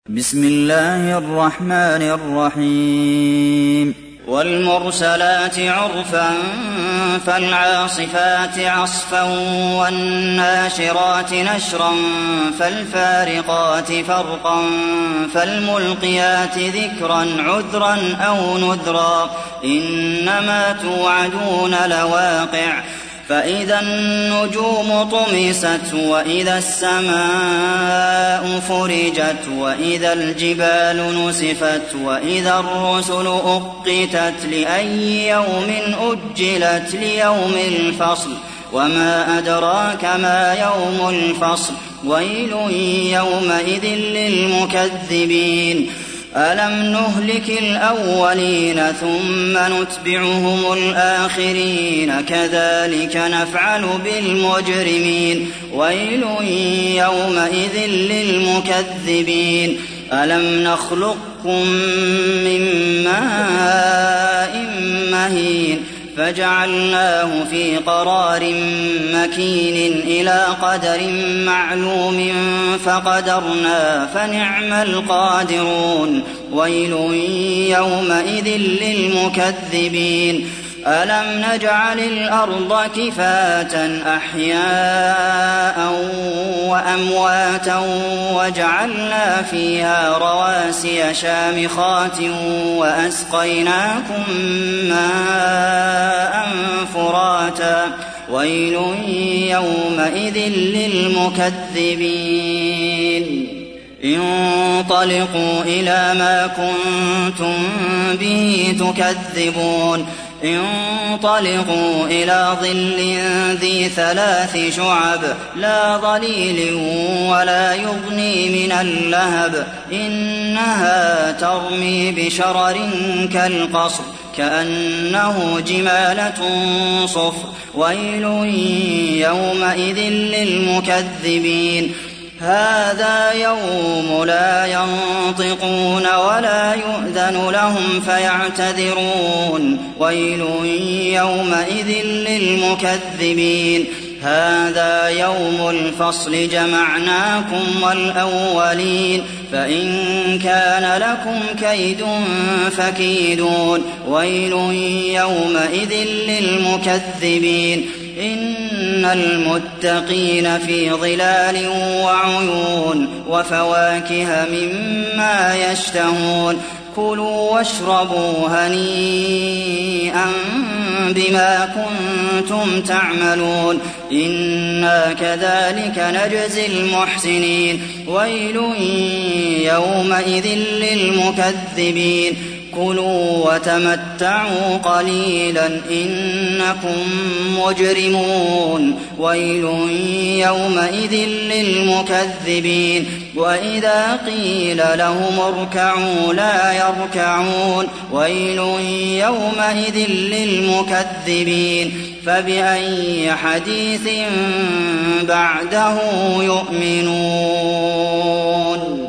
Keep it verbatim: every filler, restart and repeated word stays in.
بسم الله الرحمن الرحيم والمرسلات عرفا فالعاصفات عصفا والناشرات نشرا فالفارقات فرقا فالملقيات ذكرا عذرا أو نذرا إنما توعدون لواقع فإذا النجوم طمست وإذا السماء فرجت وإذا الجبال نسفت وإذا الرسل أقتت لأي يوم أجلت ليوم الفصل وما أدراك ما يوم الفصل ويل يومئذ للمكذبين ألم نهلك الأولين ثم نتبعهم الآخرين كذلك نفعل بالمجرمين ويل يومئذ للمكذبين ألم نخلقكم من ماء مهين فجعلناه في قرار مكين إلى قدر معلوم فقدرنا فنعم القادرون ويل يومئذ للمكذبين ألم نجعل الأرض كفاة أحياء وأمواتا وجعلنا فيها رواسي شامخات وأسقيناكم ماء فراتا ويل يومئذ للمكذبين انطلقوا إلى ما كنتم به تكذبون انطلقوا إلى ظل ذي ثلاث شعب لا ظليل ولا يغني من اللهب إنها ترمي بشرر كالقصر كأنه جمالة صفر ويل يومئذ للمكذبين هذا يوم لا ينطقون ولا يؤذن لهم فيعتذرون ويل يومئذ للمكذبين هذا يوم الفصل جمعناكم والأولين فإن كان لكم كيد فكيدون ويل يومئذ للمكذبين إن المتقين في ظلال وعيون وفواكه مما يشتهون كلوا واشربوا هنيئا بما كنتم تعملون إنا كذلك نجزي المحسنين ويل يومئذ للمكذبين كلوا وتمتعوا قليلا إنكم مجرمون ويل يومئذ للمكذبين وإذا قيل لهم اركعوا لا يركعون ويل يومئذ للمكذبين فبأي حديث بعده يؤمنون.